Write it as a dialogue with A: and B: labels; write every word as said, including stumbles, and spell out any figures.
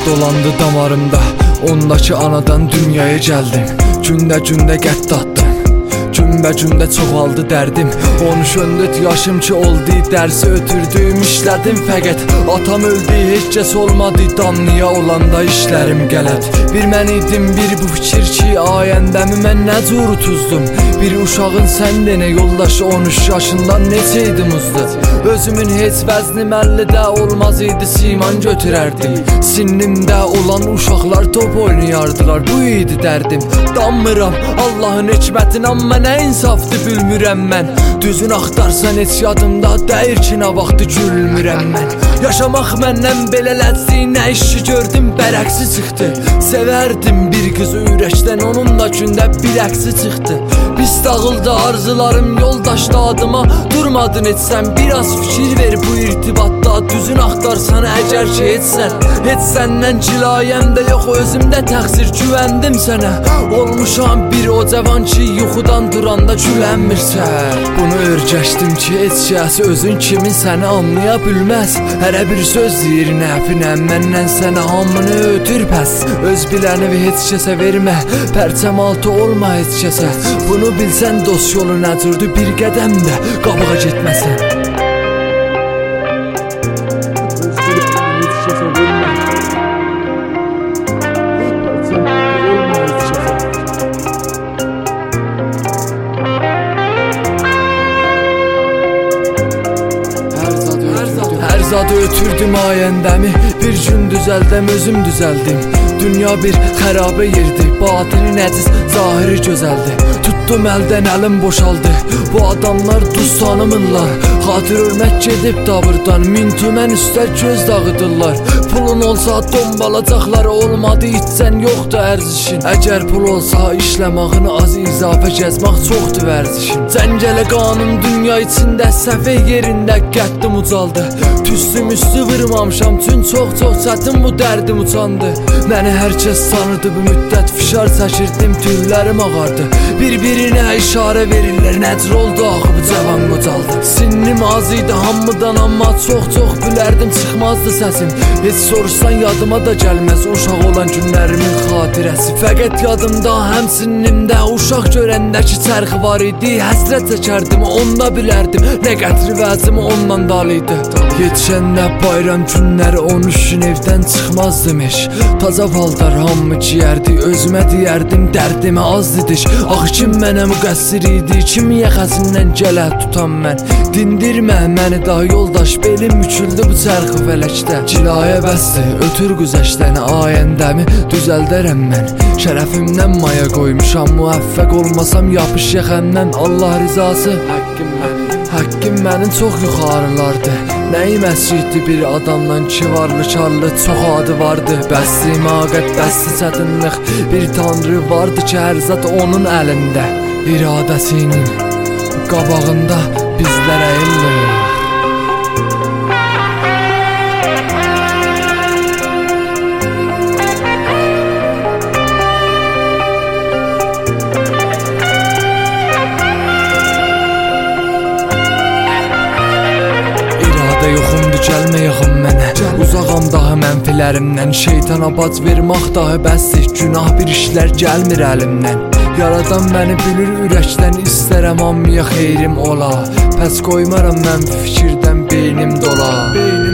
A: dolandı damarımda, ondakı anadan dünyaya gəldim. Gündə-gündə qədd atdım, Cümbə-cümbə çoxaldı dərdim. on üç on dörd yaşım ki oldu, dərsi ötürdüyüm işlədim. Fəqət atam öldü, heç kəs olmadı, damlıya olanda işlərim qələt. Bir mən idim, bir bu fikir ki, ayəndəmi mən nə cür utuzdum. Bir uşağın sən denə yoldaşı, on üç yaşından neçə idim uzdu. Özümün heç vəznim əllidə olmaz idi, siman götürərdim. Sinnimdə olan uşaqlar top oynayardılar, bu idi dərdim. Danmıram Allahın hikmətin, amma nə insafdı bilmirəm mən. Düzün axtarsan heç yadımda dəyir ki, nə vaxtı gülmürəm mən. Yaşamaq məndən belə ləzzi, nə işi gördüm bərəksi çıxdı. Sevərdim bir qızı ürəkdən, onunla gündə bir əksi çıxdı. Pis dağıldı arzularım yoldaşda adıma, durmadın heç sən. Biraz fikir ver bu irtibatda, düzün axtarsan əgər ki heç sən. Heç səndən cilayəm də yox, özümdə təqsir, güvəndim sənə. Olmuşam bir o cavan ki, yuxudan duranda gülənmirsən. Bunu örgəşdim ki, heç kəs özün kimin səni anlaya bilməz. Hərə bir söz deyir nəfinə, məndən sənə hamını ötür pəs. Öz biləni və heç kəsə vermə, pərçəm altı olma heç kəsə. Bunu bilsən dost yolu nəcürdü, bir qədəm də qabağa getməsən. Hər zadı ötürdüm ayəndəmi, bir gün düzəldəm, özüm düzəldim. Dünya bir xərabə yerdi, batini nəciz, zahiri gözəldi. Tutdum əldən, əlim boşaldı, bu adamlar duz tanımırlar. Xatir ölmək gedib dabırdan, min tümən üstə göz dağıdırlar. Pulun olsa dombalacaqlar, olmadı içsən yoxdur ərzişin. Əgər pul olsa işləmağını az, izafə gəzmək çoxdur vərzişin. Cəngələ qanun dünya içində, səfə yerində qəddim ucaldı. Tüstüm üstü vırmamışam, tün çox-çox çətin bu dərdim uçandı. Məni hər kəs tanırdı, bu müddət fişar çəkirdim, tüllərim ağardı. Bir-birinə işarə verirlər, nəcr oldu axı bu cavan qocaldı. Sinnim az idi hamıdan, amma çox-çox bilərdim, çıxmazdı səsim. Heç soruşsan yadıma da gəlməz uşaq olan günlərimin xatirəsi. Fəqət yadımda həm sinnimdə uşaq görəndəki çərxi var idi. Həsrət çəkərdim, onda bilərdim, nə qətri vəzim ondan dalıydı. Yetişəndə bayram günləri on üç gün evdən çıxmazdım heç. Taza paltar hamı giyərdi, özümə deyərdim dərdimi az didiş. Axı kim mənə müqəssir idi, kim yaxasından gələ tutan mən. Dindirmə məni daha yoldaş, belim müküldü bu çərxi fələkdə. Cilayə bəsdir, ötür güzəşdən, ayəndəmi düzəldərəm mən. Şərəfimdən maya qoymuşam, müvəffəq olmasam yapış yaxəmdən. Allah rizası haqqım mənim, haqqım mənim çox yuxarılardı. Nəyim əsriydi bir adamdan ki, varlı karlı çox adı vardı. Bəsli maqət, bəsli çətinlik, bir tanrı vardı ki, hər zat onun əlində. İradəsinin qabağında bizlər əyillir. Yoxumdu, gəlmə yaxın mənə, uzağam daha mənfilərimdən. Şeytana bac vermək daha bəsdir, günah bir işlər gəlmir əlimdən. Yaradan məni bilir ürəkdən, istərəm ammiya xeyrim ola. Pəs qoymaram mən fikirdən, beynim dola.